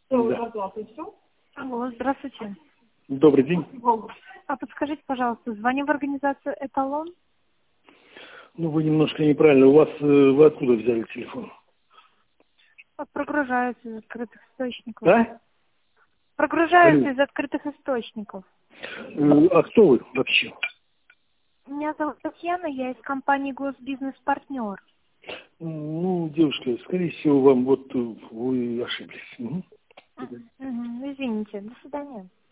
Да. Алло, здравствуйте. Добрый день. А подскажите, пожалуйста, звоню в организацию «Эталон». Ну, вы немножко неправильно. У вас, вы откуда взяли телефон? Прогружаются из открытых источников. Да? Прогружаются Алло. из открытых источников. А кто вы вообще? Меня зовут Татьяна, я из компании «Госбизнес-партнер». Ну, девушка, скорее всего, вам вот вы ошиблись. Мгм. Извините, до свидания.